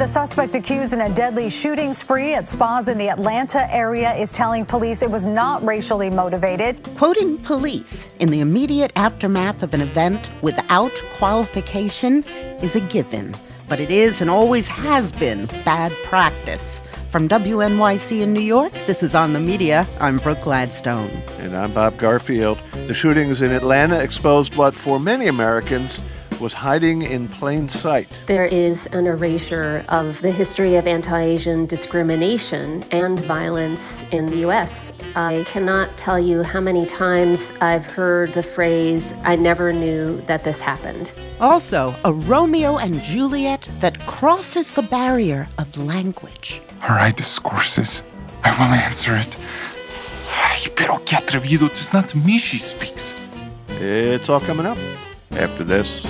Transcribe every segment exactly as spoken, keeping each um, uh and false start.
The suspect accused in a deadly shooting spree at spas in the Atlanta area is telling police it was not racially motivated. Quoting police in the immediate aftermath of an event without qualification is a given, but it is and always has been bad practice. From W N Y C in New York, this is On the Media. I'm Brooke Gladstone. And I'm Bob Garfield. The shootings in Atlanta exposed what, for many Americans, was hiding in plain sight. There is an erasure of the history of anti-Asian discrimination and violence in the U S. I cannot tell you how many times I've heard the phrase, "I never knew that this happened." Also, a Romeo and Juliet that crosses the barrier of language. All right, discourses. I will answer it. Ay, pero qué atrevido. It's not to me she speaks. It's all coming up after this.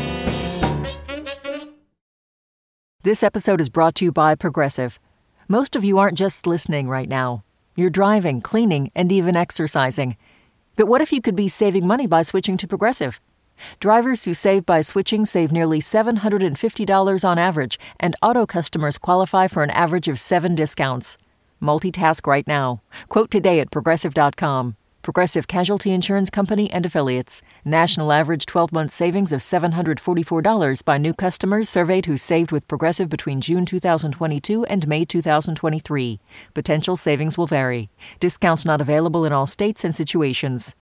This episode is brought to you by Progressive. Most of you aren't just listening right now. You're driving, cleaning, and even exercising. But what if you could be saving money by switching to Progressive? Drivers who save by switching save nearly seven hundred fifty dollars on average, and auto customers qualify for an average of seven discounts. Multitask right now. Quote today at Progressive dot com. Progressive Casualty Insurance Company and Affiliates. National average twelve-month savings of seven hundred forty-four dollars by new customers surveyed who saved with Progressive between June two thousand twenty-two and May two thousand twenty-three. Potential savings will vary. Discounts not available in all states and situations.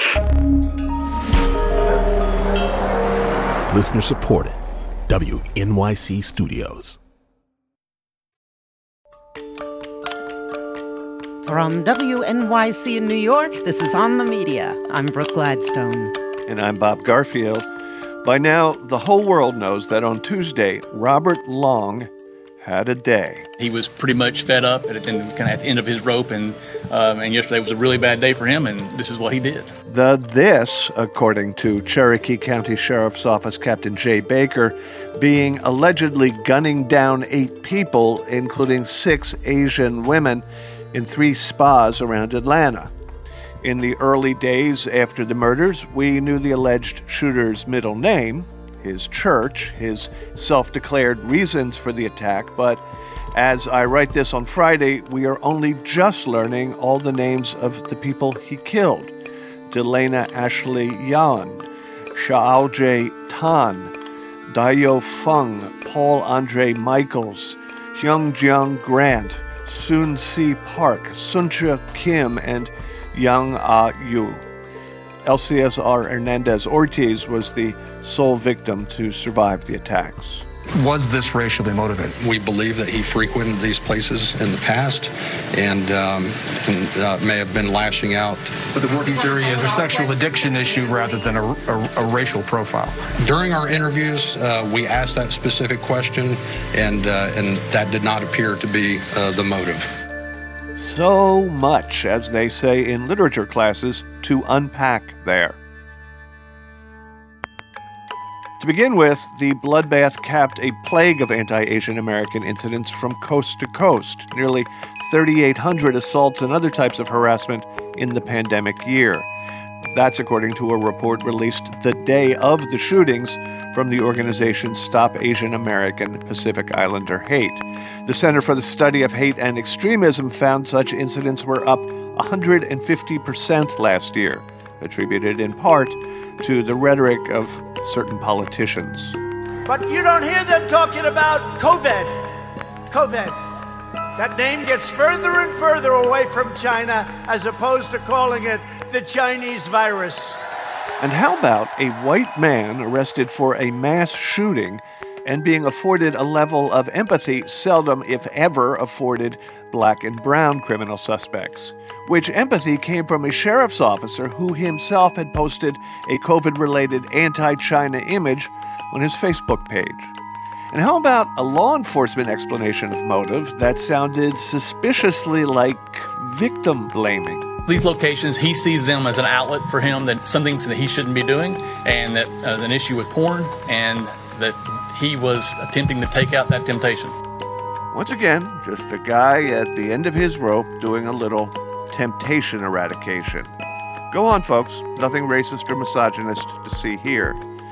Listener supported. W N Y C Studios. From W N Y C in New York, this is On the Media. I'm Brooke Gladstone. And I'm Bob Garfield. By now, the whole world knows that on Tuesday, Robert Long had a day. He was pretty much fed up and kind of at the end of his rope, and um, and yesterday was a really bad day for him, and this is what he did. The this, according to Cherokee County Sheriff's Office Captain Jay Baker, being allegedly gunning down eight people, including six Asian women, in three spas around Atlanta. In the early days after the murders, we knew the alleged shooter's middle name, his church, his self-declared reasons for the attack, but as I write this on Friday, we are only just learning all the names of the people he killed. Delana Ashley Yan, Xiaojie Tan, Dayo Feng, Paul Andre Michaels, Hyungjiang Grant, Soon Si Park, Suncha Kim, and Yang Ah Yu. L C S R Hernandez Ortiz was the sole victim to survive the attacks. Was this racially motivated? We believe that he frequented these places in the past and, um, and uh, may have been lashing out. But the working theory is a sexual addiction issue rather than a, a, a racial profile. During our interviews, uh, we asked that specific question, and uh, and that did not appear to be uh, the motive. So much, as they say in literature classes, to unpack there. To begin with, the bloodbath capped a plague of anti-Asian American incidents from coast to coast, nearly thirty-eight hundred assaults and other types of harassment in the pandemic year. That's according to a report released the day of the shootings from the organization Stop Asian American Pacific Islander Hate. The Center for the Study of Hate and Extremism found such incidents were up one hundred fifty percent last year, attributed in part to the rhetoric of certain politicians. But you don't hear them talking about COVID. COVID. That name gets further and further away from China as opposed to calling it the Chinese virus. And how about a white man arrested for a mass shooting and being afforded a level of empathy seldom, if ever, afforded black and brown criminal suspects? Which empathy came from a sheriff's officer who himself had posted a COVID-related anti-China image on his Facebook page. And how about a law enforcement explanation of motive that sounded suspiciously like victim blaming? These locations, he sees them as an outlet for him, that some things that he shouldn't be doing, and that uh, an issue with porn, and that he was attempting to take out that temptation. Once again, just a guy at the end of his rope doing a little temptation eradication. Go on, folks. Nothing racist or misogynist to see here.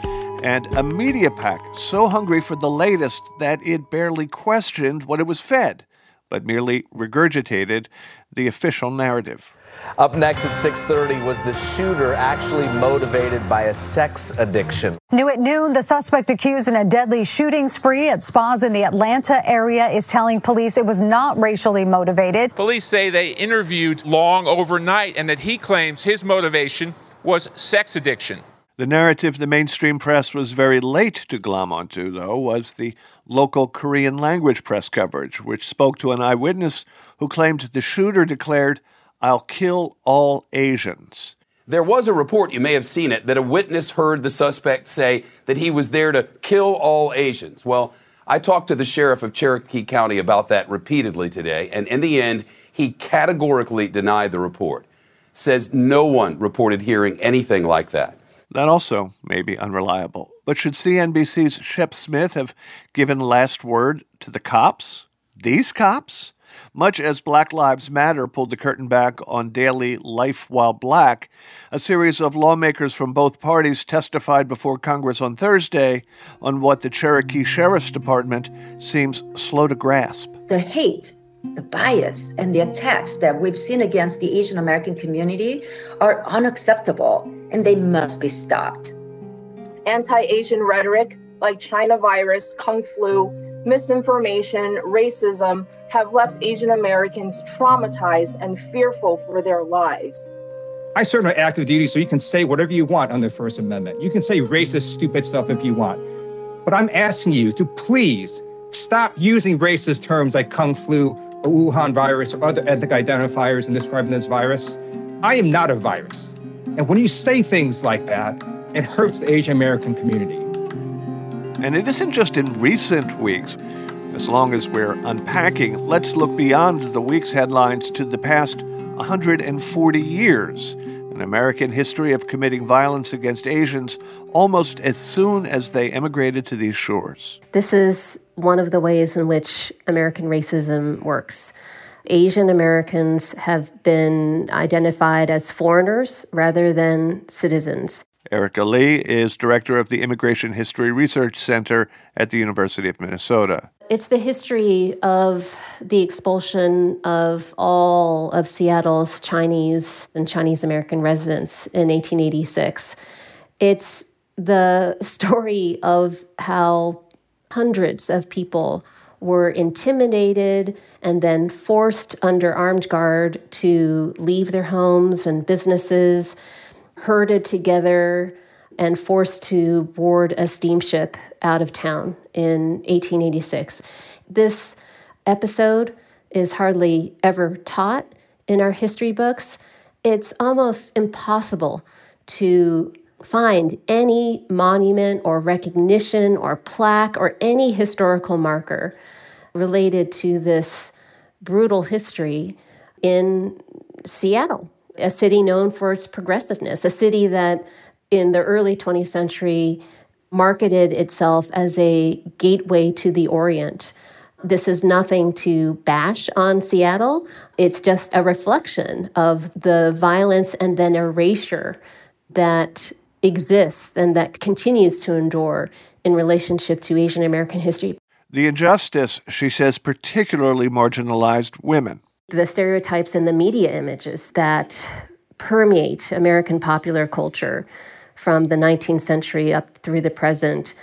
and a media pack so hungry for the latest that it barely questioned what it was fed, but merely regurgitated the official narrative. Up next at six thirty, was the shooter actually motivated by a sex addiction? New at noon, the suspect accused in a deadly shooting spree at spas in the Atlanta area is telling police it was not racially motivated. Police say they interviewed Long overnight and that he claims his motivation was sex addiction. The narrative the mainstream press was very late to glom onto, though, was the local Korean language press coverage, which spoke to an eyewitness who claimed the shooter declared, "I'll kill all Asians." There was a report, you may have seen it, that a witness heard the suspect say that he was there to kill all Asians. Well, I talked to the sheriff of Cherokee County about that repeatedly today, and in the end, he categorically denied the report. Says no one reported hearing anything like that. That also may be unreliable. But should C N B C's Shep Smith have given last word to the cops? These cops? Much as Black Lives Matter pulled the curtain back on daily Life While Black, a series of lawmakers from both parties testified before Congress on Thursday on what the Cherokee Sheriff's Department seems slow to grasp. The hate, the bias, and the attacks that we've seen against the Asian American community are unacceptable, and they must be stopped. Anti-Asian rhetoric like China virus, Kung flu, misinformation, racism have left Asian Americans traumatized and fearful for their lives. I serve on active duty, so you can say whatever you want on the First Amendment. You can say racist, stupid stuff if you want. But I'm asking you to please stop using racist terms like Kung flu or Wuhan virus or other ethnic identifiers in describing this virus. I am not a virus. And when you say things like that, it hurts the Asian American community. And it isn't just in recent weeks. As long as we're unpacking, let's look beyond the week's headlines to the past one hundred forty years, an American history of committing violence against Asians almost as soon as they emigrated to these shores. This is one of the ways in which American racism works. Asian Americans have been identified as foreigners rather than citizens. Erica Lee is director of the Immigration History Research Center at the University of Minnesota. It's the history of the expulsion of all of Seattle's Chinese and Chinese American residents in eighteen eighty-six. It's the story of how hundreds of people were intimidated and then forced under armed guard to leave their homes and businesses, herded together and forced to board a steamship out of town in eighteen eighty-six. This episode is hardly ever taught in our history books. It's almost impossible to find any monument or recognition or plaque or any historical marker related to this brutal history in Seattle, a city known for its progressiveness, a city that in the early twentieth century marketed itself as a gateway to the Orient. This is nothing to bash on Seattle. It's just a reflection of the violence and then erasure that exists and that continues to endure in relationship to Asian American history. The injustice, she says, particularly marginalized women. The stereotypes and the media images that permeate American popular culture from the nineteenth century up through the present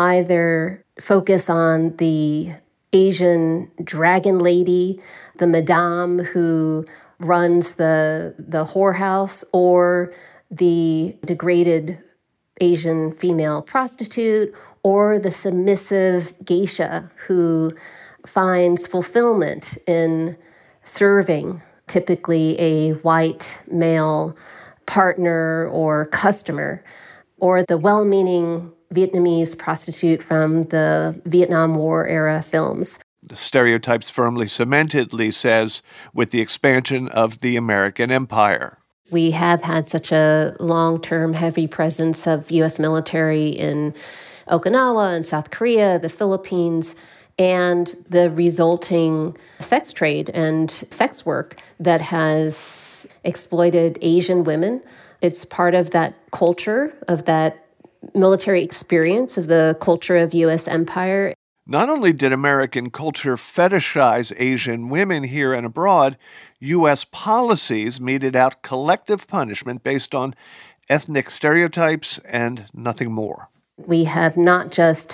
either focus on the Asian dragon lady, the madame who runs the, the whorehouse, or the degraded Asian female prostitute, or the submissive geisha who finds fulfillment in serving typically a white male partner or customer, or the well-meaning Vietnamese prostitute from the Vietnam War era films. The stereotypes firmly cemented, Lee says, with the expansion of the American empire. We have had such a long-term heavy presence of U S military in Okinawa and South Korea, the Philippines, and the resulting sex trade and sex work that has exploited Asian women. It's part of that culture, of that military experience of the culture of U S empire. Not only did American culture fetishize Asian women here and abroad, U S policies meted out collective punishment based on ethnic stereotypes and nothing more. We have not just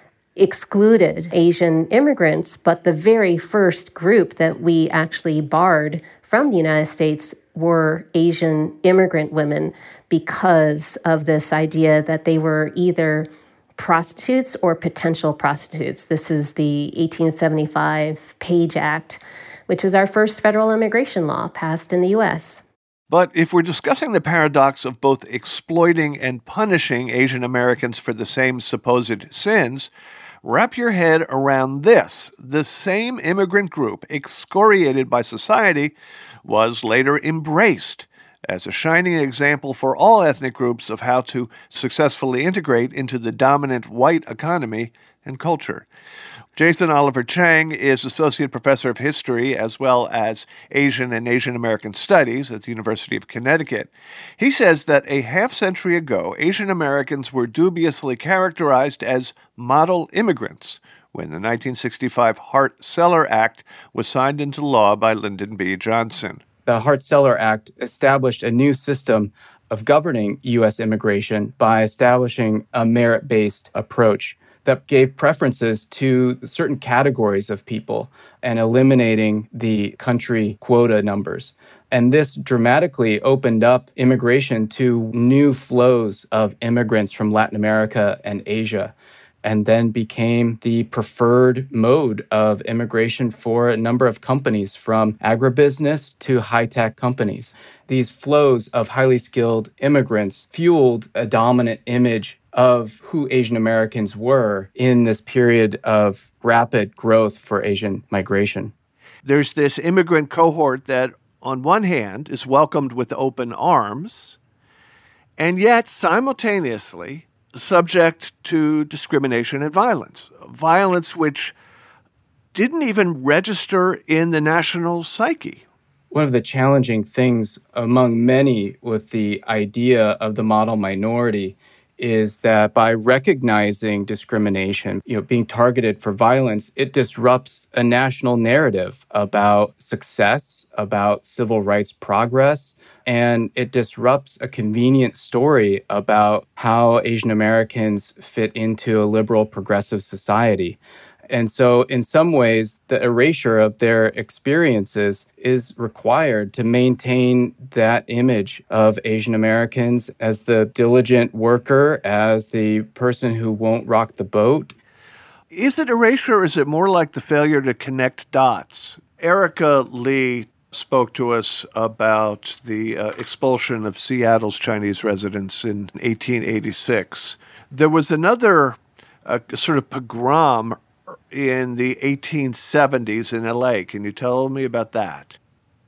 excluded Asian immigrants, but the very first group that we actually barred from the United States were Asian immigrant women because of this idea that they were either prostitutes or potential prostitutes. This is the eighteen seventy-five Page Act, which is our first federal immigration law passed in the U S. But if we're discussing the paradox of both exploiting and punishing Asian Americans for the same supposed sins, wrap your head around this. The same immigrant group, excoriated by society, was later embraced as a shining example for all ethnic groups of how to successfully integrate into the dominant white economy and culture. Jason Oliver Chang is Associate Professor of History as well as Asian and Asian American Studies at the University of Connecticut. He says that a half century ago, Asian Americans were dubiously characterized as model immigrants when the nineteen sixty-five Hart-Celler Act was signed into law by Lyndon B. Johnson. The Hart-Celler Act established a new system of governing U S immigration by establishing a merit-based approach that gave preferences to certain categories of people and eliminating the country quota numbers. And this dramatically opened up immigration to new flows of immigrants from Latin America and Asia, and then became the preferred mode of immigration for a number of companies, from agribusiness to high-tech companies. These flows of highly skilled immigrants fueled a dominant image of who Asian Americans were in this period of rapid growth for Asian migration. There's this immigrant cohort that, on one hand, is welcomed with open arms, and yet simultaneously subject to discrimination and violence. Violence which didn't even register in the national psyche. One of the challenging things among many with the idea of the model minority is that by recognizing discrimination, you know, being targeted for violence, it disrupts a national narrative about success, about civil rights progress, and it disrupts a convenient story about how Asian Americans fit into a liberal progressive society. And so in some ways, the erasure of their experiences is required to maintain that image of Asian Americans as the diligent worker, as the person who won't rock the boat. Is it erasure, or is it more like the failure to connect dots? Erica Lee spoke to us about the uh, expulsion of Seattle's Chinese residents in eighteen eighty-six. There was another uh, sort of pogrom in the eighteen seventies in L A. Can you tell me about that?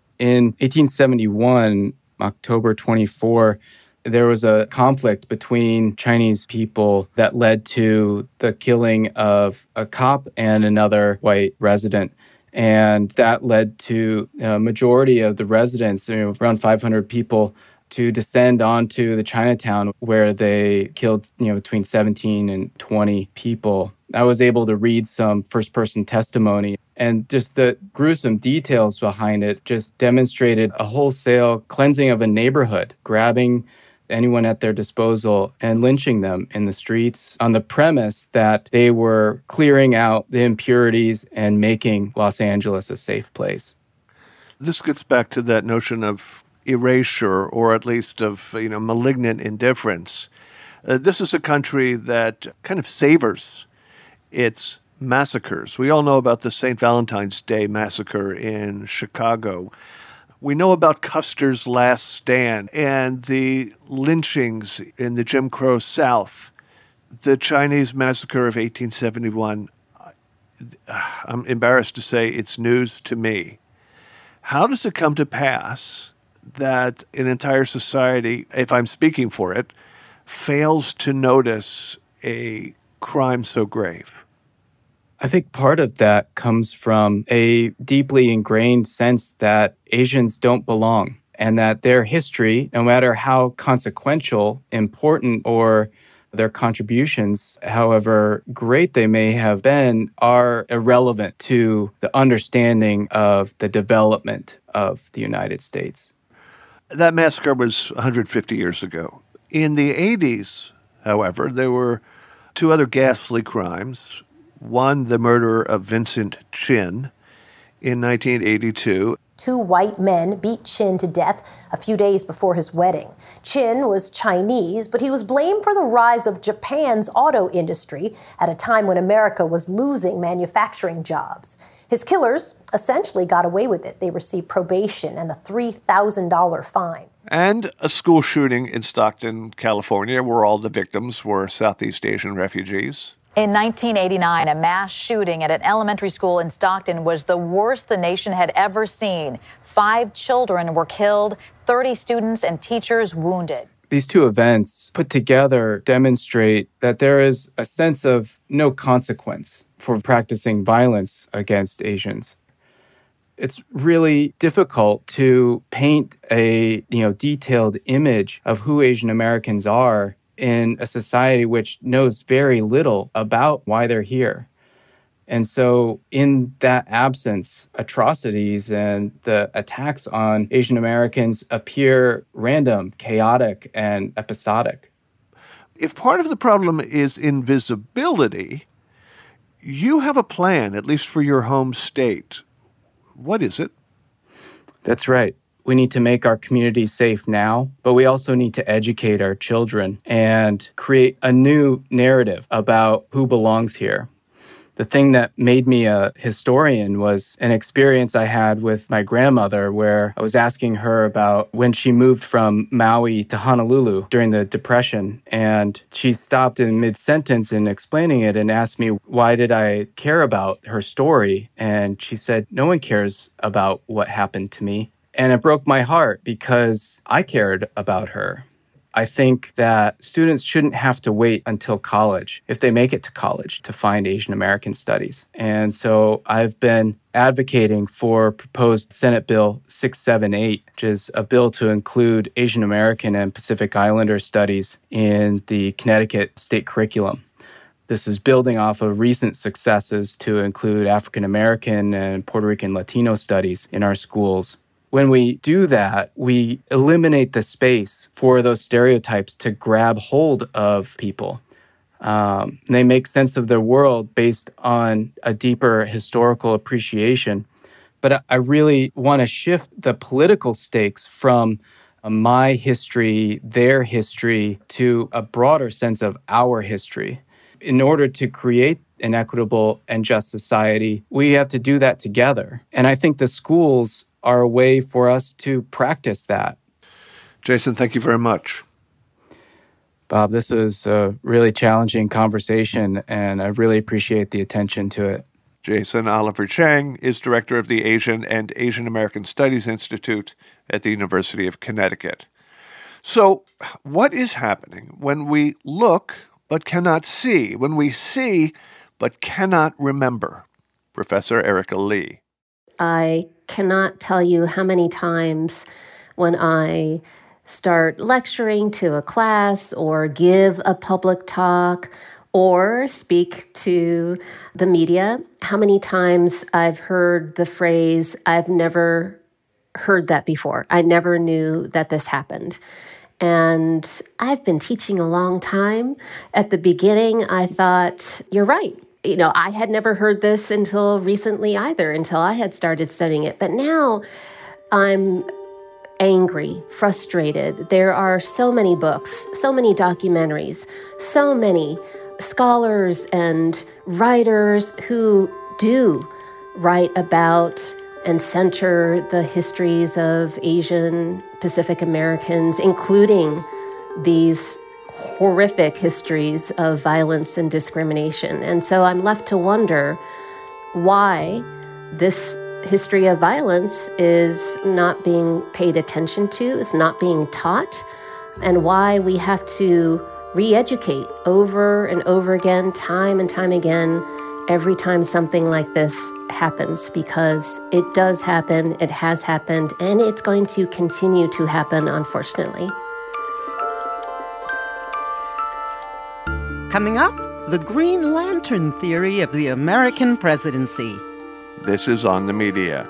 In eighteen seventy-one, October twenty-fourth, there was a conflict between Chinese people that led to the killing of a cop and another white resident. And that led to a majority of the residents, you know, around five hundred people, to descend onto the Chinatown, where they killed, you know, between seventeen and twenty people. I was able to read some first-person testimony, and just the gruesome details behind it just demonstrated a wholesale cleansing of a neighborhood, grabbing anyone at their disposal and lynching them in the streets on the premise that they were clearing out the impurities and making Los Angeles a safe place. This gets back to that notion of erasure, or at least of, you know, malignant indifference. Uh, this is a country that kind of savors its massacres. We all know about the Saint Valentine's Day massacre in Chicago. We know about Custer's Last Stand and the lynchings in the Jim Crow South. The Chinese massacre of eighteen seventy-one, I'm embarrassed to say it's news to me. How does it come to pass that an entire society, if I'm speaking for it, fails to notice a crime so grave? I think part of that comes from a deeply ingrained sense that Asians don't belong, and that their history, no matter how consequential, important, or Their contributions, however great they may have been, are irrelevant to the understanding of the development of the United States. That massacre was one hundred fifty years ago. In the eighties, however, there were two other ghastly crimes. One, the murder of Vincent Chin in nineteen eighty-two. Two white men beat Chin to death a few days before his wedding. Chin was Chinese, but he was blamed for the rise of Japan's auto industry at a time when America was losing manufacturing jobs. His killers essentially got away with it. They received probation and a three thousand dollars fine. And a school shooting in Stockton, California, where all the victims were Southeast Asian refugees. In nineteen eighty-nine, a mass shooting at an elementary school in Stockton was the worst the nation had ever seen. Five children were killed, thirty students and teachers wounded. These two events put together demonstrate that there is a sense of no consequence for practicing violence against Asians. It's really difficult to paint a, you know, detailed image of who Asian Americans are in a society which knows very little about why they're here. And so in that absence, atrocities and the attacks on Asian Americans appear random, chaotic, and episodic. If part of the problem is invisibility, you have a plan, at least for your home state. What is it? That's right. We need to make our community safe now, but we also need to educate our children and create a new narrative about who belongs here. The thing that made me a historian was an experience I had with my grandmother where I was asking her about when she moved from Maui to Honolulu during the Depression. And she stopped in mid-sentence in explaining it and asked me, why did I care about her story? And she said, no one cares about what happened to me. And it broke my heart because I cared about her. I think that students shouldn't have to wait until college, if they make it to college, to find Asian American studies. And so I've been advocating for proposed Senate Bill six seventy-eight, which is a bill to include Asian American and Pacific Islander studies in the Connecticut state curriculum. This is building off of recent successes to include African American and Puerto Rican Latino studies in our schools. When we do that, we eliminate the space for those stereotypes to grab hold of people. Um, they make sense of their world based on a deeper historical appreciation. But I really want to shift the political stakes from uh, my history, their history, to a broader sense of our history. In order to create an equitable and just society, we have to do that together. And I think the schools are a way for us to practice that. Jason, thank you very much. Bob, this is a really challenging conversation, and I really appreciate the attention to it. Jason Oliver Chang is director of the Asian and Asian American Studies Institute at the University of Connecticut. So, what is happening when we look but cannot see, when we see but cannot remember? Professor Erica Lee. I cannot tell you how many times when I start lecturing to a class or give a public talk or speak to the media, how many times I've heard the phrase, I've never heard that before. I never knew that this happened. And I've been teaching a long time. At the beginning, I thought, you're right. You know, I had never heard this until recently either, until I had started studying it. But now I'm angry, frustrated. There are so many books, so many documentaries, so many scholars and writers who do write about and center the histories of Asian Pacific Americans, including these horrific histories of violence and discrimination. And so I'm left to wonder why this history of violence is not being paid attention to, it's not being taught, and why we have to re-educate over and over again, time and time again, every time something like this happens, because it does happen, it has happened, and it's going to continue to happen, unfortunately. Coming up, the Green Lantern theory of the American presidency. This is On the Media.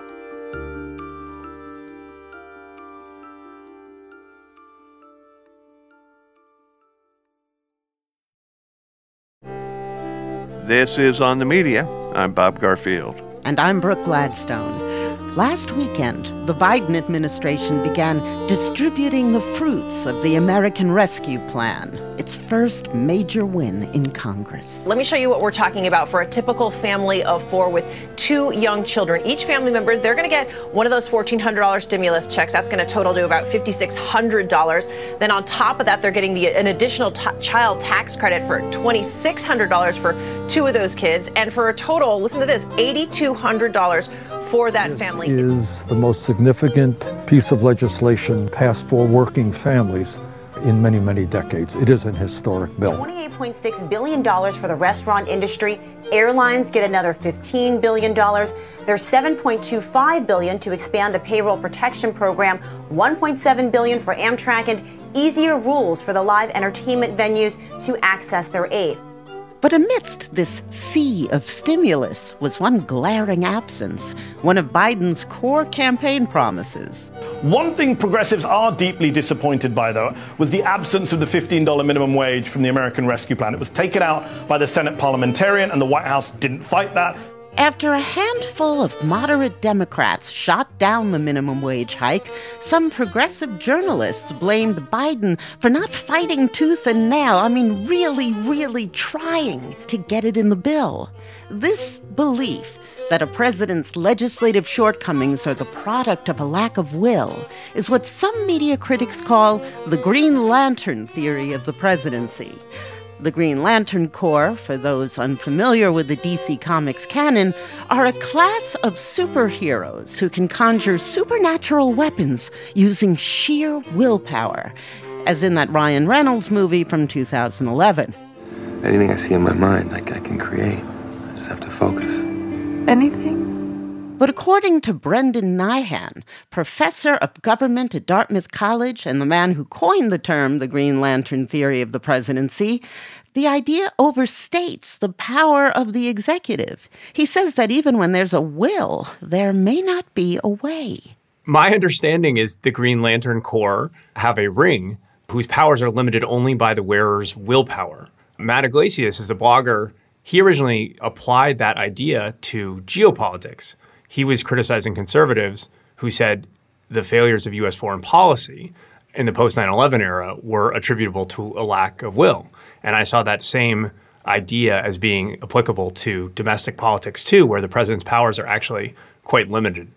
This is On the Media. I'm Bob Garfield. And I'm Brooke Gladstone. Last weekend, the Biden administration began distributing the fruits of the American Rescue Plan, its first major win in Congress. Let me show you what we're talking about for a typical family of four with two young children. Each family member, they're going to get one of those fourteen hundred dollars stimulus checks. That's going to total to about five thousand six hundred dollars. Then on top of that, they're getting the, an additional t- child tax credit for two thousand six hundred dollars for two of those kids. And for a total, listen to this, eight thousand two hundred dollars for that this family. Is the most significant piece of legislation passed for working families in many, many decades. It is an historic bill. twenty-eight point six billion dollars for the restaurant industry. Airlines get another fifteen billion dollars. There's seven point two five billion dollars to expand the payroll protection program, one point seven billion dollars for Amtrak, and easier rules for the live entertainment venues to access their aid. But amidst this sea of stimulus was one glaring absence, one of Biden's core campaign promises. One thing progressives are deeply disappointed by, though, was the absence of the fifteen dollars minimum wage from the American Rescue Plan. It was taken out by the Senate parliamentarian, and the White House didn't fight that. After a handful of moderate Democrats shot down the minimum wage hike, some progressive journalists blamed Biden for not fighting tooth and nail, I mean, really, really trying to get it in the bill. This belief that a president's legislative shortcomings are the product of a lack of will is what some media critics call the Green Lantern theory of the presidency. The Green Lantern Corps, for those unfamiliar with the D C Comics canon, are a class of superheroes who can conjure supernatural weapons using sheer willpower, as in that Ryan Reynolds movie from two thousand eleven. Anything I see in my mind, I, I can create. I just have to focus. Anything? But according to Brendan Nyhan, professor of government at Dartmouth College and the man who coined the term the Green Lantern theory of the presidency, the idea overstates the power of the executive. He says that even when there's a will, there may not be a way. My understanding is the Green Lantern Corps have a ring whose powers are limited only by the wearer's willpower. Matt Iglesias is a blogger. He originally applied that idea to geopolitics. He was criticizing conservatives who said the failures of U S foreign policy in the post nine eleven era were attributable to a lack of will. And I saw that same idea as being applicable to domestic politics, too, where the president's powers are actually quite limited.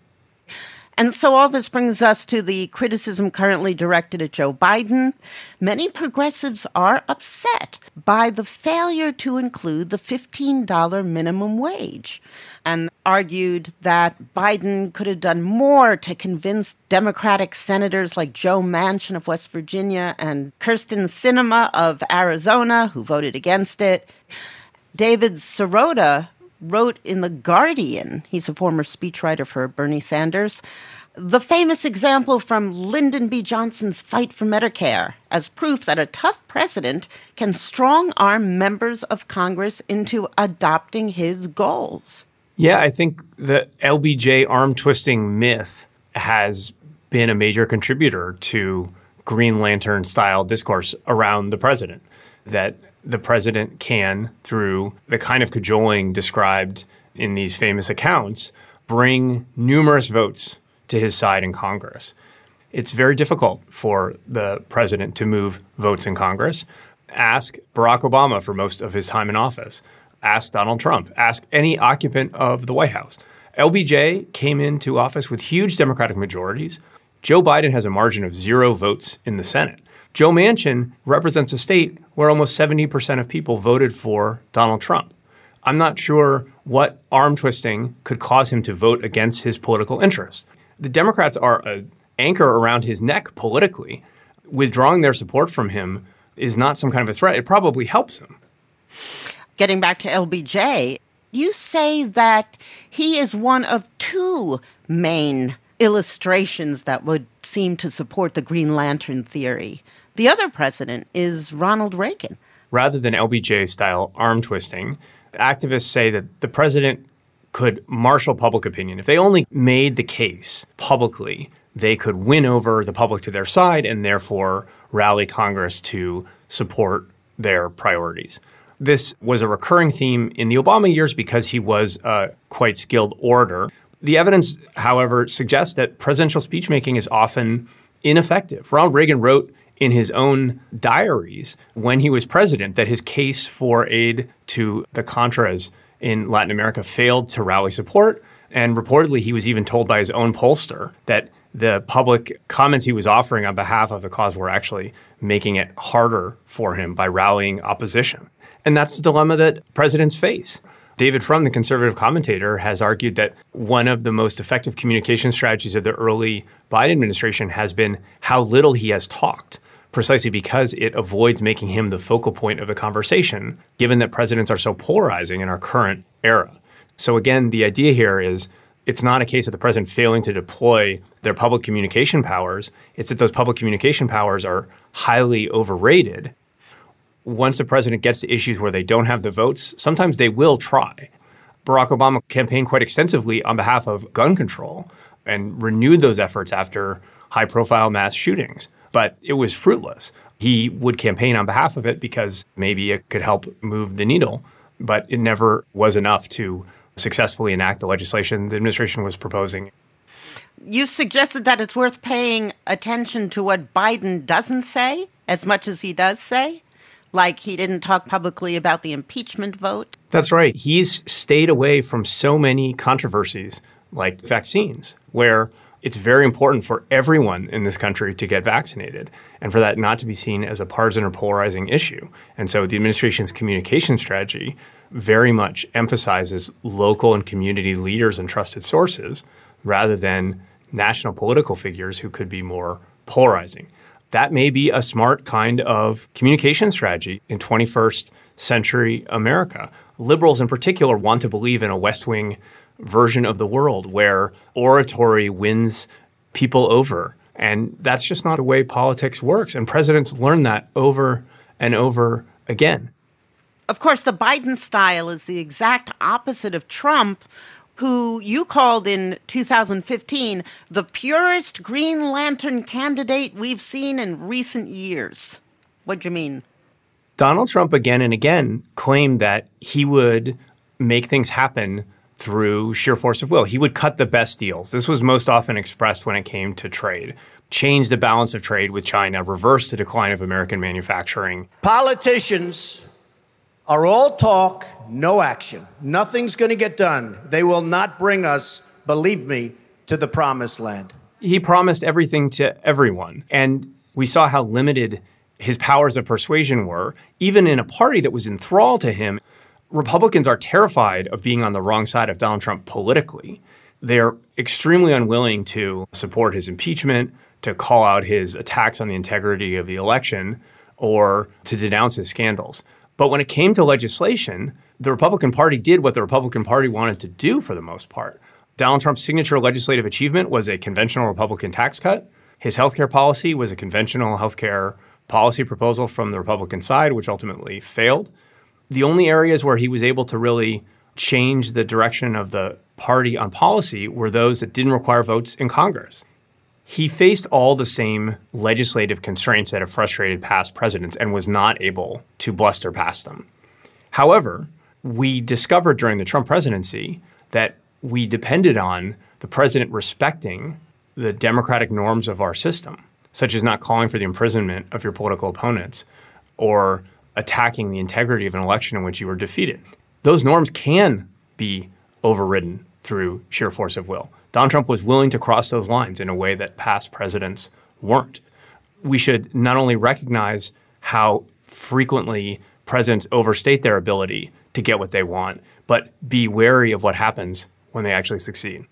And so all this brings us to the criticism currently directed at Joe Biden. Many progressives are upset by the failure to include the fifteen dollars minimum wage and argued that Biden could have done more to convince Democratic senators like Joe Manchin of West Virginia and Kyrsten Sinema of Arizona, who voted against it. David Sirota wrote in The Guardian, he's a former speechwriter for Bernie Sanders, the famous example from Lyndon B. Johnson's fight for Medicare as proof that a tough president can strong-arm members of Congress into adopting his goals. Yeah, I think the L B J arm-twisting myth has been a major contributor to Green Lantern-style discourse around the president, that the president can, through the kind of cajoling described in these famous accounts, bring numerous votes to his side in Congress. It's very difficult for the president to move votes in Congress. Ask Barack Obama for most of his time in office. Ask Donald Trump. Ask any occupant of the White House. L B J came into office with huge Democratic majorities. Joe Biden has a margin of zero votes in the Senate. Joe Manchin represents a state where almost seventy percent of people voted for Donald Trump. I'm not sure what arm twisting could cause him to vote against his political interests. The Democrats are an anchor around his neck politically. Withdrawing their support from him is not some kind of a threat. It probably helps him. Getting back to L B J, you say that he is one of two main illustrations that would seem to support the Green Lantern theory. The other president is Ronald Reagan. rather than L B J-style arm twisting. Activists say that the president could marshal public opinion. If they only made the case publicly, they could win over the public to their side and therefore rally Congress to support their priorities. This was a recurring theme in the Obama years because he was a quite skilled orator. The evidence, however, suggests that presidential speechmaking is often ineffective. Ronald Reagan wrote in his own diaries when he was president that his case for aid to the Contras in Latin America failed to rally support. And reportedly, he was even told by his own pollster that the public comments he was offering on behalf of the cause were actually making it harder for him by rallying opposition. And that's the dilemma that presidents face. David Frum, the conservative commentator, has argued that one of the most effective communication strategies of the early Biden administration has been how little he has talked, precisely because it avoids making him the focal point of the conversation, given that presidents are so polarizing in our current era. So again, the idea here is it's not a case of the president failing to deploy their public communication powers. It's that those public communication powers are highly overrated. Once the president gets to issues where they don't have the votes, sometimes they will try. Barack Obama campaigned quite extensively on behalf of gun control and renewed those efforts after high-profile mass shootings. But it was fruitless. He would campaign on behalf of it because maybe it could help move the needle, but it never was enough to successfully enact the legislation the administration was proposing. You've suggested that it's worth paying attention to what Biden doesn't say as much as he does say, like he didn't talk publicly about the impeachment vote. That's right. He's stayed away from so many controversies like vaccines, where it's very important for everyone in this country to get vaccinated and for that not to be seen as a partisan or polarizing issue. And so the administration's communication strategy very much emphasizes local and community leaders and trusted sources rather than national political figures who could be more polarizing. That may be a smart kind of communication strategy in twenty-first century America. Liberals in particular want to believe in a West Wing version of the world where oratory wins people over. And that's just not the way politics works. And presidents learn that over and over again. Of course, the Biden style is the exact opposite of Trump, who you called in two thousand fifteen the purest Green Lantern candidate we've seen in recent years. What do you mean? Donald Trump again and again claimed that he would make things happen through sheer force of will. He would cut the best deals. This was most often expressed when it came to trade. Change the balance of trade with China, reverse the decline of American manufacturing. Politicians are all talk, no action. Nothing's going to get done. They will not bring us, believe me, to the promised land. He promised everything to everyone. And we saw how limited his powers of persuasion were, even in a party that was enthralled to him. Republicans are terrified of being on the wrong side of Donald Trump politically. They're extremely unwilling to support his impeachment, to call out his attacks on the integrity of the election, or to denounce his scandals. But when it came to legislation, the Republican Party did what the Republican Party wanted to do for the most part. Donald Trump's signature legislative achievement was a conventional Republican tax cut. His healthcare policy was a conventional healthcare policy proposal from the Republican side, which ultimately failed. The only areas where he was able to really change the direction of the party on policy were those that didn't require votes in Congress. He faced all the same legislative constraints that have frustrated past presidents and was not able to bluster past them. However, we discovered during the Trump presidency that we depended on the president respecting the democratic norms of our system, such as not calling for the imprisonment of your political opponents or attacking the integrity of an election in which you were defeated. Those norms can be overridden through sheer force of will. Donald Trump was willing to cross those lines in a way that past presidents weren't. We should not only recognize how frequently presidents overstate their ability to get what they want, but be wary of what happens when they actually succeed.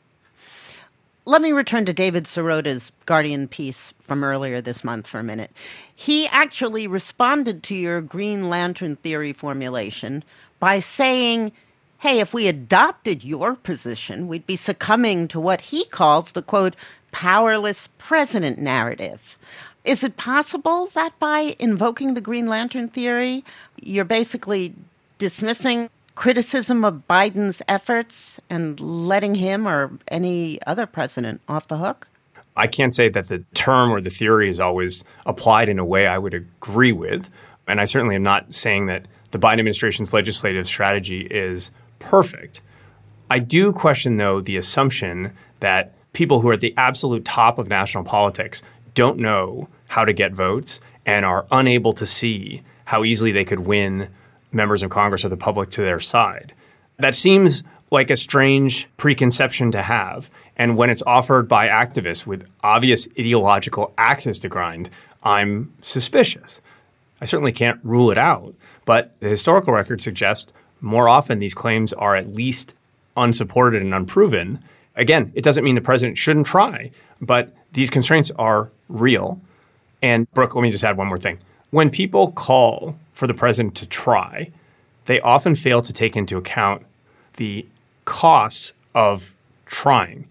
Let me return to David Sirota's Guardian piece from earlier this month for a minute. He actually responded to your Green Lantern theory formulation by saying, hey, if we adopted your position, we'd be succumbing to what he calls the, quote, powerless president narrative. Is it possible that by invoking the Green Lantern theory, you're basically dismissing criticism of Biden's efforts and letting him or any other president off the hook? I can't say that the term or the theory is always applied in a way I would agree with. And I certainly am not saying that the Biden administration's legislative strategy is perfect. I do question, though, the assumption that people who are at the absolute top of national politics don't know how to get votes and are unable to see how easily they could win members of Congress or the public to their side. That seems like a strange preconception to have. And when it's offered by activists with obvious ideological axes to grind, I'm suspicious. I certainly can't rule it out, but the historical record suggests more often these claims are at least unsupported and unproven. Again, it doesn't mean the president shouldn't try, but these constraints are real. And Brooke, let me just add one more thing. When people call for the president to try, they often fail to take into account the costs of trying.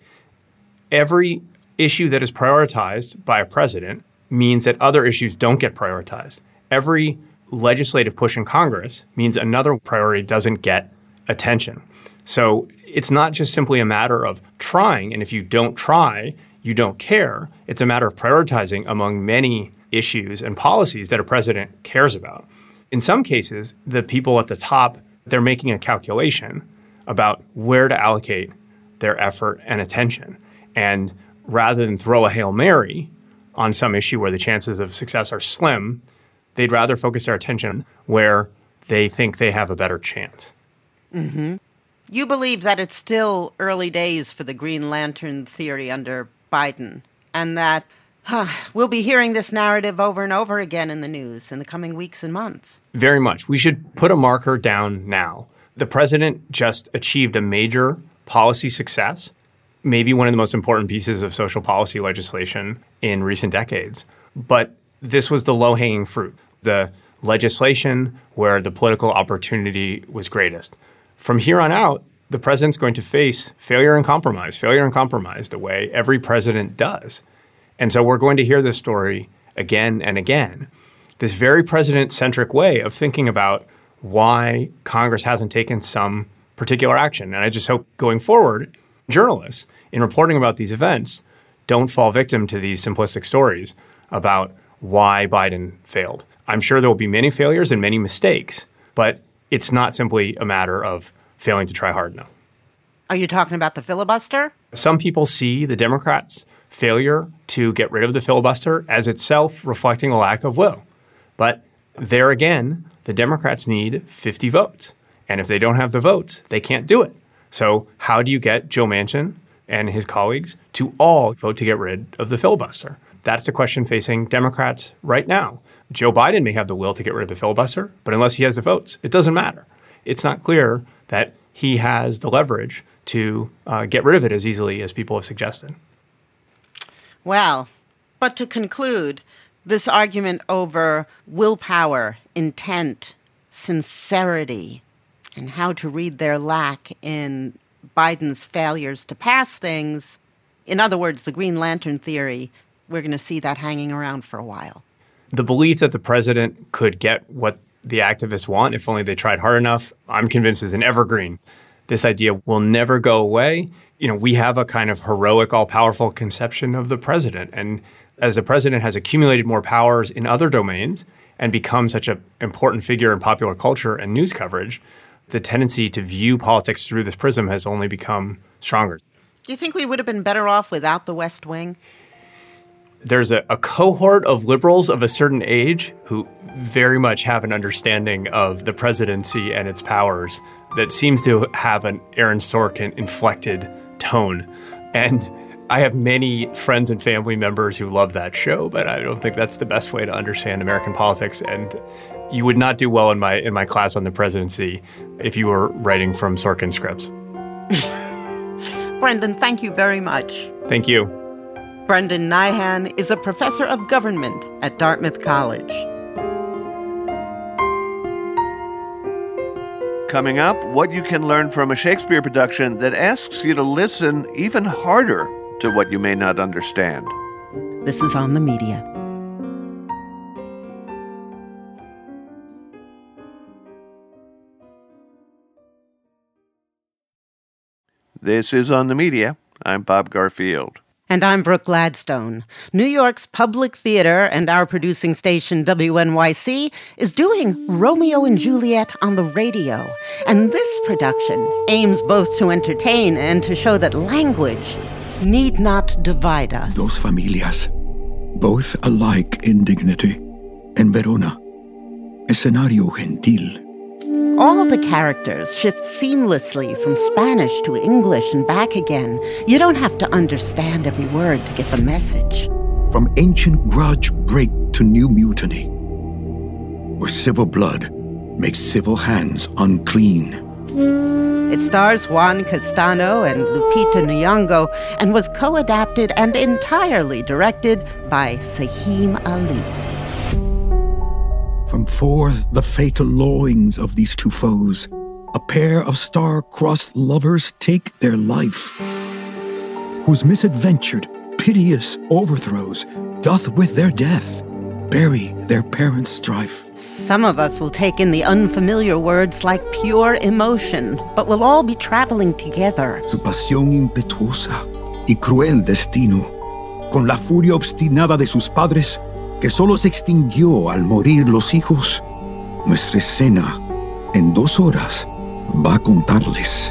Every issue that is prioritized by a president means that other issues don't get prioritized. Every legislative push in Congress means another priority doesn't get attention. So it's not just simply a matter of trying, and if you don't try, you don't care. It's a matter of prioritizing among many issues and policies that a president cares about. In some cases, the people at the top, they're making a calculation about where to allocate their effort and attention. And rather than throw a Hail Mary on some issue where the chances of success are slim, they'd rather focus their attention where they think they have a better chance. Mm-hmm. You believe that it's still early days for the Green Lantern theory under Biden, and that huh, we'll be hearing this narrative over and over again in the news in the coming weeks and months. Very much. We should put a marker down now. The president just achieved a major policy success, maybe one of the most important pieces of social policy legislation in recent decades. But this was the low-hanging fruit, the legislation where the political opportunity was greatest. From here on out, the president's going to face failure and compromise, failure and compromise the way every president does. And so we're going to hear this story again and again. This very president-centric way of thinking about why Congress hasn't taken some particular action. And I just hope going forward, journalists, in reporting about these events, don't fall victim to these simplistic stories about why Biden failed. I'm sure there will be many failures and many mistakes, but it's not simply a matter of failing to try hard enough. Are you talking about the filibuster? Some people see the Democrats' failure to get rid of the filibuster as itself reflecting a lack of will. But there again, the Democrats need fifty votes. And if they don't have the votes, they can't do it. So how do you get Joe Manchin and his colleagues to all vote to get rid of the filibuster? That's the question facing Democrats right now. Joe Biden may have the will to get rid of the filibuster, but unless he has the votes, it doesn't matter. It's not clear that he has the leverage to uh, get rid of it as easily as people have suggested. Well, but to conclude, this argument over willpower, intent, sincerity, and how to read their lack in Biden's failures to pass things, in other words, the Green Lantern theory, we're going to see that hanging around for a while. The belief that the president could get what the activists want if only they tried hard enough, I'm convinced is an evergreen. This idea will never go away. You know, we have a kind of heroic, all-powerful conception of the president. And as the president has accumulated more powers in other domains and become such an important figure in popular culture and news coverage, the tendency to view politics through this prism has only become stronger. Do you think we would have been better off without the West Wing? There's a, a cohort of liberals of a certain age who very much have an understanding of the presidency and its powers that seems to have an Aaron Sorkin-inflected tone. And I have many friends and family members who love that show, but I don't think that's the best way to understand American politics. And you would not do well in my in my class on the presidency if you were writing from Sorkin scripts. Brendan, thank you very much. Thank you. Brendan Nyhan is a professor of government at Dartmouth College. Coming up, what you can learn from a Shakespeare production that asks you to listen even harder to what you may not understand. This is On the Media. This is On the Media. I'm Bob Garfield. And I'm Brooke Gladstone. New York's Public Theater and our producing station W N Y C is doing Romeo and Juliet on the radio. And this production aims both to entertain and to show that language need not divide us. Dos familias, both alike in dignity. En Verona, escenario gentil. All the characters shift seamlessly from Spanish to English and back again. You don't have to understand every word to get the message. From ancient grudge break to new mutiny, where civil blood makes civil hands unclean. It stars Juan Castano and Lupita Nyong'o and was co-adapted and entirely directed by Saheem Ali. From forth the fatal longings of these two foes, a pair of star-crossed lovers take their life, whose misadventured, piteous overthrows doth with their death bury their parents' strife. Some of us will take in the unfamiliar words like pure emotion, but we'll all be traveling together. Su pasión impetuosa y cruel destino, con la furia obstinada de sus padres, que solo se extinguió al morir los hijos, nuestra escena en dos horas va a contarles.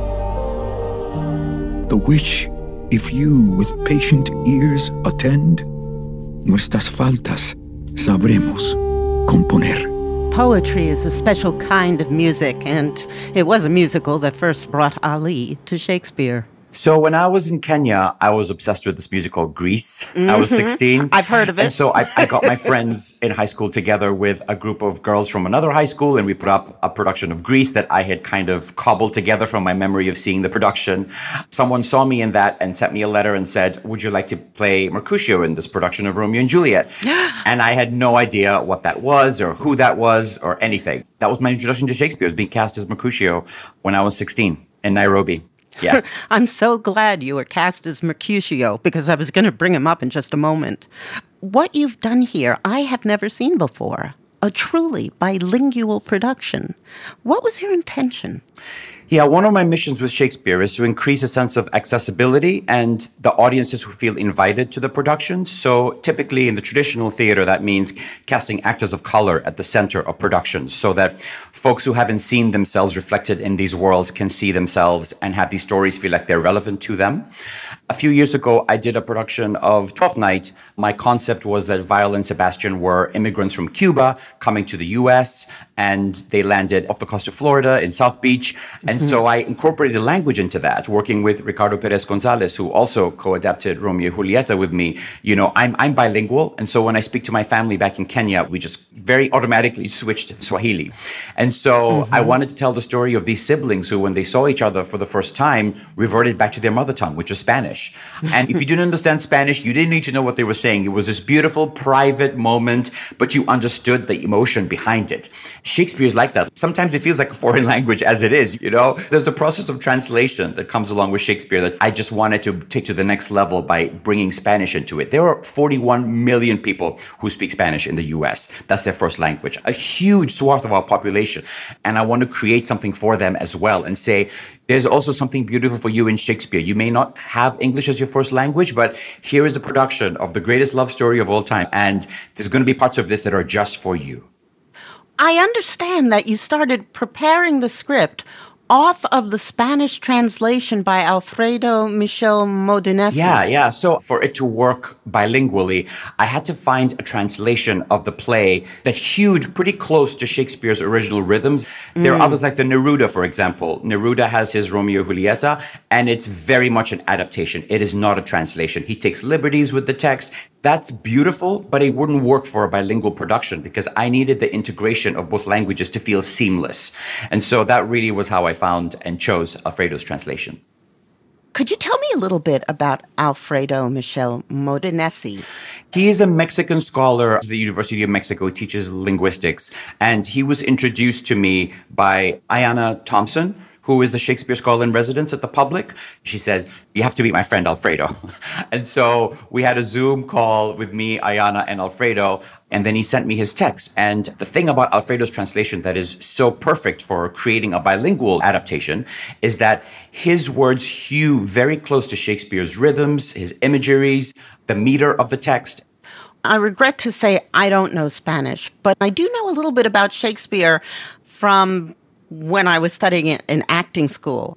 The which, if you with patient ears attend, nuestras faltas sabremos componer. Poetry is a special kind of music, and it was a musical that first brought Ali to Shakespeare. So when I was in Kenya, I was obsessed with this musical, Grease. Mm-hmm. I was sixteen. I've heard of it. And so I, I got my friends in high school together with a group of girls from another high school, and we put up a production of Grease that I had kind of cobbled together from my memory of seeing the production. Someone saw me in that and sent me a letter and said, would you like to play Mercutio in this production of Romeo and Juliet? And I had no idea what that was or who that was or anything. That was my introduction to Shakespeare, was being cast as Mercutio when I was sixteen in Nairobi. Yeah. I'm so glad you were cast as Mercutio, because I was going to bring him up in just a moment. What you've done here, I have never seen before. A truly bilingual production. What was your intention? Yeah, one of my missions with Shakespeare is to increase a sense of accessibility and the audiences who feel invited to the productions. So typically in the traditional theater, that means casting actors of color at the center of productions so that folks who haven't seen themselves reflected in these worlds can see themselves and have these stories feel like they're relevant to them. A few years ago, I did a production of Twelfth Night. My concept was that Viola and Sebastian were immigrants from Cuba coming to the U S, and they landed off the coast of Florida in South Beach. And so I incorporated language into that, working with Ricardo Perez Gonzalez, who also co-adapted Romeo and Julieta with me. You know, I'm, I'm bilingual. And so when I speak to my family back in Kenya, we just very automatically switched to Swahili. And so mm-hmm. I wanted to tell the story of these siblings who, when they saw each other for the first time, reverted back to their mother tongue, which was Spanish. And if you didn't understand Spanish, you didn't need to know what they were saying. It was this beautiful, private moment, but you understood the emotion behind it. Shakespeare is like that. Sometimes it feels like a foreign language as it is, you know? There's a process of translation that comes along with Shakespeare that I just wanted to take to the next level by bringing Spanish into it. There are forty-one million people who speak Spanish in the U S. That's their first language, a huge swath of our population. And I want to create something for them as well and say, there's also something beautiful for you in Shakespeare. You may not have English as your first language, but here is a production of the greatest love story of all time. And there's going to be parts of this that are just for you. I understand that you started preparing the script off of the Spanish translation by Alfredo Michel Modenesi. Yeah, yeah. So for it to work bilingually, I had to find a translation of the play that hewed pretty close to Shakespeare's original rhythms. Mm. There are others like the Neruda, for example. Neruda has his Romeo and Julieta, and it's very much an adaptation. It is not a translation. He takes liberties with the text. That's beautiful, but it wouldn't work for a bilingual production because I needed the integration of both languages to feel seamless. And so that really was how I found and chose Alfredo's translation. Could you tell me a little bit about Alfredo Michel Modenesi? He is a Mexican scholar at the University of Mexico. He teaches linguistics. And he was introduced to me by Ayanna Thompson, who is the Shakespeare scholar in residence at the Public. She says, you have to meet my friend Alfredo. And so we had a Zoom call with me, Ayanna, and Alfredo. And then he sent me his text. And the thing about Alfredo's translation that is so perfect for creating a bilingual adaptation is that his words hew very close to Shakespeare's rhythms, his imageries, the meter of the text. I regret to say I don't know Spanish, but I do know a little bit about Shakespeare from when I was studying it in acting school.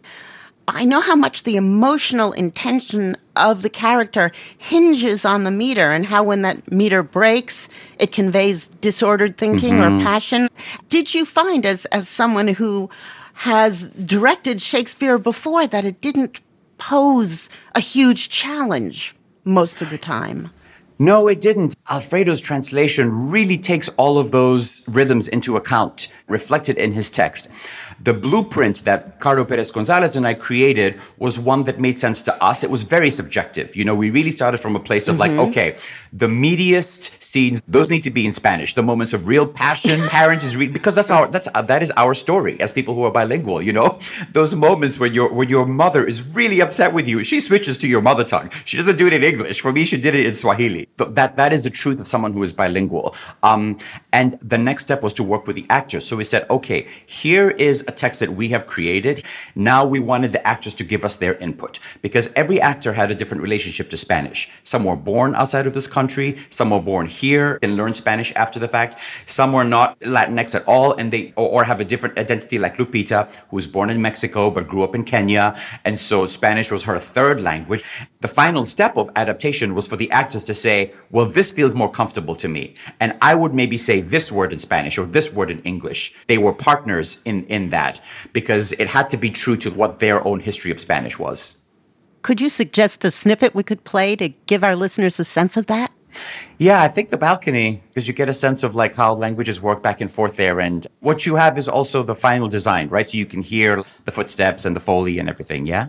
I know how much the emotional intention of the character hinges on the meter and how when that meter breaks, it conveys disordered thinking mm-hmm. or passion. Did you find, as, as someone who has directed Shakespeare before, that it didn't pose a huge challenge most of the time? No, it didn't. Alfredo's translation really takes all of those rhythms into account, reflected in his text. The blueprint that Carlo Perez Gonzalez and I created was one that made sense to us. It was very subjective. You know, we really started from a place of mm-hmm. like, okay, the meatiest scenes, those need to be in Spanish. The moments of real passion, parent is reading, because that's our, that's, uh, that is our story as people who are bilingual, you know? Those moments when your, when your mother is really upset with you, she switches to your mother tongue. She doesn't do it in English. For me, she did it in Swahili. That, that is the truth of someone who is bilingual. Um, and the next step was to work with the actors. So we said, okay, here is a text that we have created. Now we wanted the actors to give us their input because every actor had a different relationship to Spanish. Some were born outside of this country. Some were born here and learned Spanish after the fact. Some were not Latinx at all and they or, or have a different identity like Lupita, who was born in Mexico but grew up in Kenya. And so Spanish was her third language. The final step of adaptation was for the actors to say, well, this feels more comfortable to me. And I would maybe say this word in Spanish or this word in English. They were partners in, in that because it had to be true to what their own history of Spanish was. Could you suggest a snippet we could play to give our listeners a sense of that? Yeah, I think the balcony, because you get a sense of like how languages work back and forth there. And what you have is also the final design, right? So you can hear the footsteps and the Foley and everything, yeah?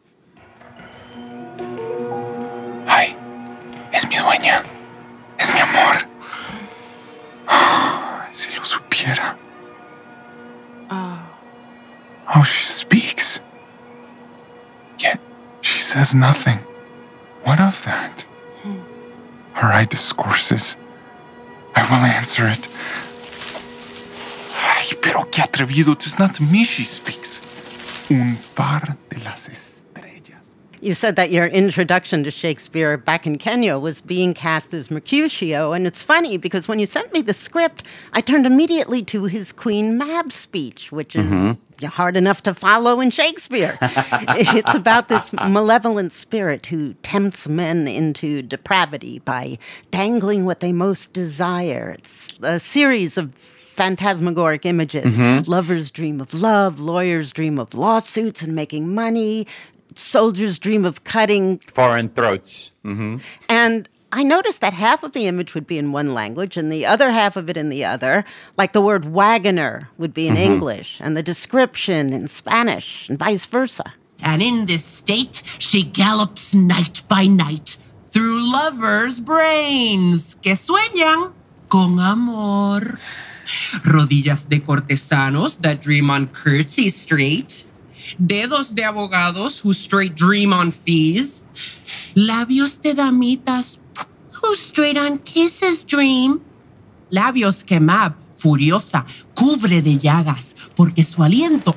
Ay, es mi dueña. Es mi amor. Si lo supiera. Oh, she speaks. Yet she says nothing. What of that? Her eye discourses. I will answer it. Ay, pero qué atrevido. 'Tis not to me she speaks. Un par de las estrellas. You said that your introduction to Shakespeare back in Kenya was being cast as Mercutio, and it's funny because when you sent me the script, I turned immediately to his Queen Mab speech, which is mm-hmm. hard enough to follow in Shakespeare. It's about this malevolent spirit who tempts men into depravity by dangling what they most desire. It's a series of phantasmagoric images. Mm-hmm. Lovers dream of love, lawyers dream of lawsuits and making money, soldiers dream of cutting foreign throats. Mm-hmm. And I noticed that half of the image would be in one language and the other half of it in the other. Like the word wagoner would be in mm-hmm. English and the description in Spanish and vice versa. And in this state, she gallops night by night through lovers' brains que sueñan con amor. Rodillas de cortesanos that dream on curtsy straight. Dedos de abogados who straight dream on fees. Labios de damitas who straight on kisses dream. Labios que Mab, furiosa, cubre de llagas porque su aliento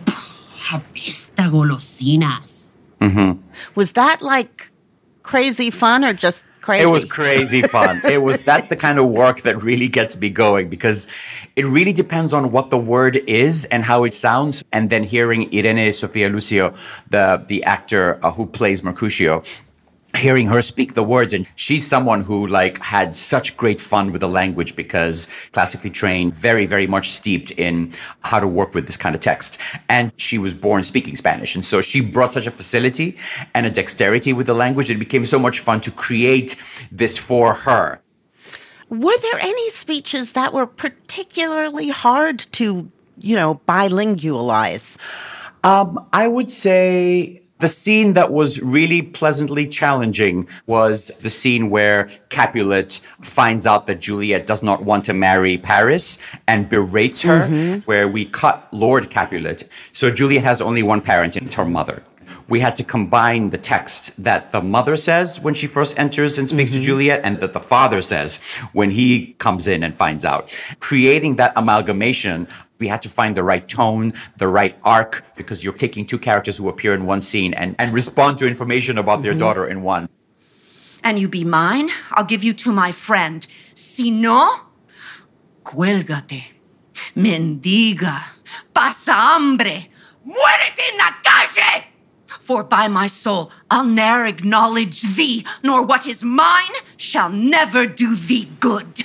apesta golosinas. Mm-hmm. Was that like crazy fun or just crazy? It was crazy fun. It was, that's the kind of work that really gets me going because it really depends on what the word is and how it sounds. And then hearing Irene Sofia Lucio, the, the actor uh, who plays Mercutio, hearing her speak the words. And she's someone who like had such great fun with the language because classically trained, very, very much steeped in how to work with this kind of text. And she was born speaking Spanish. And so she brought such a facility and a dexterity with the language. It became so much fun to create this for her. Were there any speeches that were particularly hard to, you know, bilingualize? Um, I would say the scene that was really pleasantly challenging was the scene where Capulet finds out that Juliet does not want to marry Paris and berates her, mm-hmm. where we cut Lord Capulet. So Juliet has only one parent, and it's her mother. we had to combine the text that the mother says when she first enters and speaks mm-hmm. to Juliet and that the father says when he comes in and finds out. Creating that amalgamation, we had to find the right tone, the right arc, because you're taking two characters who appear in one scene and, and respond to information about mm-hmm. their daughter in one. And you be mine, I'll give you to my friend. Si no, cuélgate, mendiga, pasa hambre, muérete en la calle! For by my soul, I'll ne'er acknowledge thee, nor what is mine shall never do thee good.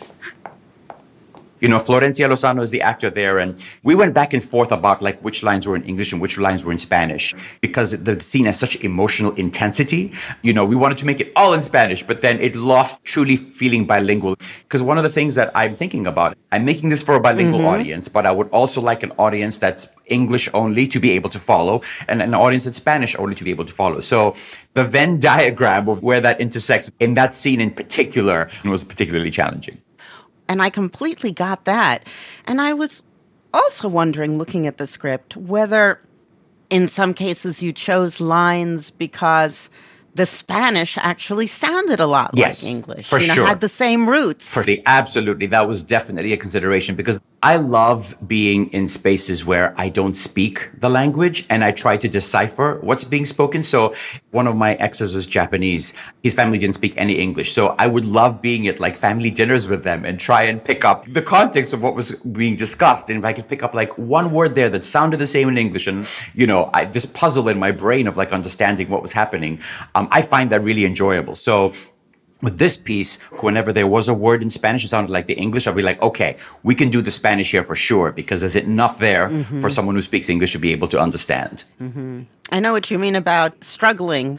You know, Florencia Lozano is the actor there, and we went back and forth about like which lines were in English and which lines were in Spanish because the scene has such emotional intensity. You know, we wanted to make it all in Spanish, but then it lost truly feeling bilingual. Because one of the things that I'm thinking about, I'm making this for a bilingual mm-hmm. audience, but I would also like an audience that's English only to be able to follow, and an audience that's Spanish only to be able to follow. So the Venn diagram of where that intersects in that scene in particular was particularly challenging. And I completely got that. And I was also wondering, looking at the script, whether in some cases you chose lines because the Spanish actually sounded a lot yes, like English. For you know, sure. had the same roots. For the absolutely. That was definitely a consideration because I love being in spaces where I don't speak the language and I try to decipher what's being spoken. So one of my exes was Japanese. His family didn't speak any English. So I would love being at like family dinners with them and try and pick up the context of what was being discussed. And if I could pick up like one word there that sounded the same in English and, you know, I, this puzzle in my brain of like understanding what was happening, um, I find that really enjoyable. So with this piece, whenever there was a word in Spanish that sounded like the English, I'd be like, okay, we can do the Spanish here for sure, because there's enough there mm-hmm. for someone who speaks English to be able to understand. Mm-hmm. I know what you mean about struggling.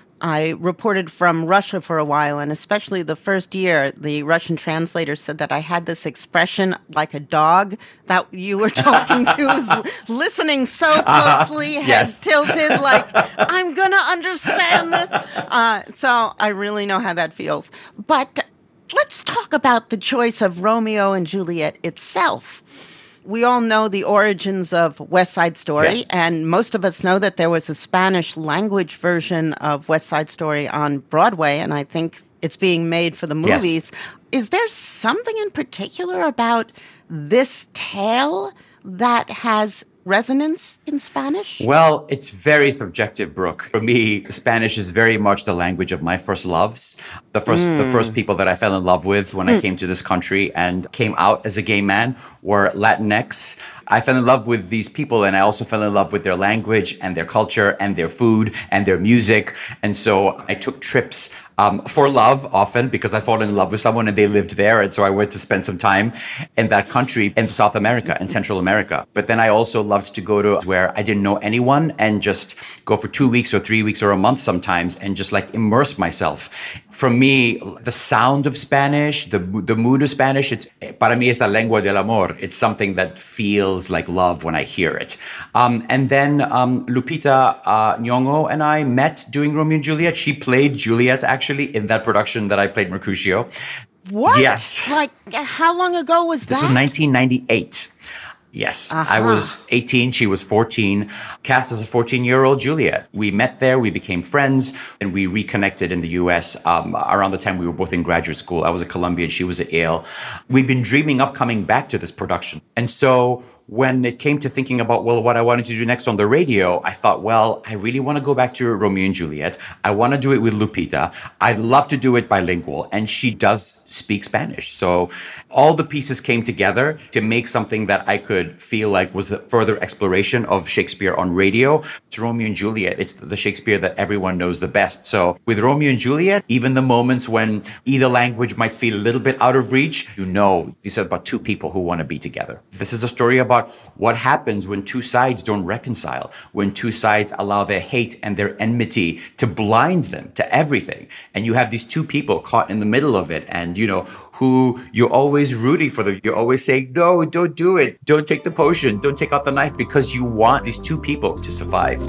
I reported from Russia for a while, and especially the first year, the Russian translator said that I had this expression like a dog that you were talking to was listening so closely, uh, head yes. tilted, like, I'm going to understand this. Uh, so I really know how that feels. But let's talk about the choice of Romeo and Juliet itself. We all know the origins of West Side Story, yes. and most of us know that there was a Spanish language version of West Side Story on Broadway, and I think it's being made for the movies. Yes. Is there something in particular about this tale that has resonance in Spanish? Well, it's very subjective, Brooke. For me, Spanish is very much the language of my first loves. The first, mm. the first people that I fell in love with when mm. I came to this country and came out as a gay man were Latinx. I fell in love with these people, and I also fell in love with their language and their culture and their food and their music. And so I took trips um, for love often because I fall in love with someone and they lived there. And so I went to spend some time in that country in South America and Central America. But then I also loved to go to where I didn't know anyone and just go for two weeks or three weeks or a month sometimes and just like immerse myself. For me, the sound of Spanish, the the mood of Spanish, it's, para mí es la lengua del amor. It's something that feels like love when I hear it. Um, and then um, Lupita uh, Nyong'o and I met doing Romeo and Juliet. She played Juliet, actually, in that production that I played Mercutio. What? Yes. Like, how long ago was this that? This was nineteen ninety-eight. Yes, uh-huh. I was eighteen, she was fourteen, cast as a fourteen-year-old Juliet. We met there, we became friends, and we reconnected in the U S um, around the time we were both in graduate school. I was at Columbia and she was at Yale. We'd been dreaming of coming back to this production. And so when it came to thinking about, well, what I wanted to do next on the radio, I thought, well, I really want to go back to Romeo and Juliet. I want to do it with Lupita. I'd love to do it bilingual. And she does speak Spanish. So all the pieces came together to make something that I could feel like was a further exploration of Shakespeare on radio. It's Romeo and Juliet. It's the Shakespeare that everyone knows the best. So with Romeo and Juliet, even the moments when either language might feel a little bit out of reach, you know, these are about two people who want to be together. This is a story about what happens when two sides don't reconcile, when two sides allow their hate and their enmity to blind them to everything. And you have these two people caught in the middle of it, and you know, who you're always rooting for them. You're always saying, no, don't do it. Don't take the potion. Don't take out the knife, because you want these two people to survive.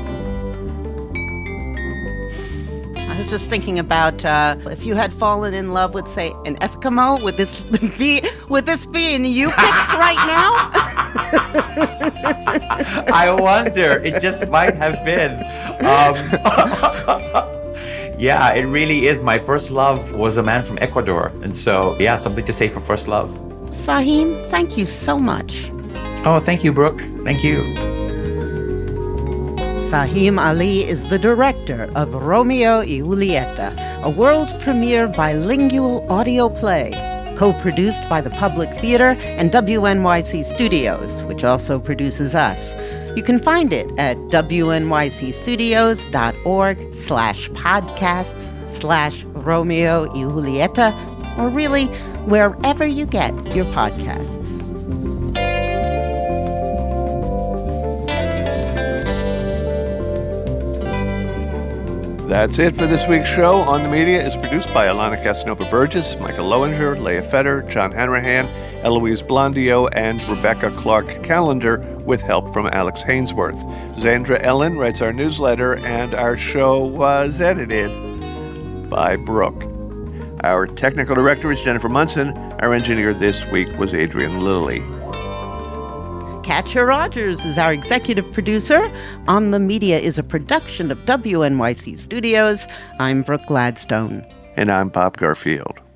I was just thinking about uh, if you had fallen in love with, say, an Eskimo, would this be, would this be in Yupik right now? I wonder. It just might have been. Um, yeah, it really is. My first love was a man from Ecuador. And so, yeah, something to say for first love. Saheem, thank you so much. Oh, thank you, Brooke. Thank you. Saheem Ali is the director of Romeo y Julieta, a world premiere bilingual audio play, co-produced by the Public Theater and W N Y C Studios, which also produces us. You can find it at wnycstudios.org slash podcasts slash Romeo y Julieta, or really wherever you get your podcasts. That's it for this week's show. On the Media is produced by Alana Casanova-Burgess, Michael Lowinger, Leah Fetter, John Hanrahan, Eloise Blondio, and Rebecca Clark Callender, with help from Alex Hainsworth. Zandra Ellen writes our newsletter, and our show was edited by Brooke. Our technical director is Jennifer Munson. Our engineer this week was Adrian Lilly. Katja Rogers is our executive producer. On the Media is a production of W N Y C Studios. I'm Brooke Gladstone. And I'm Bob Garfield.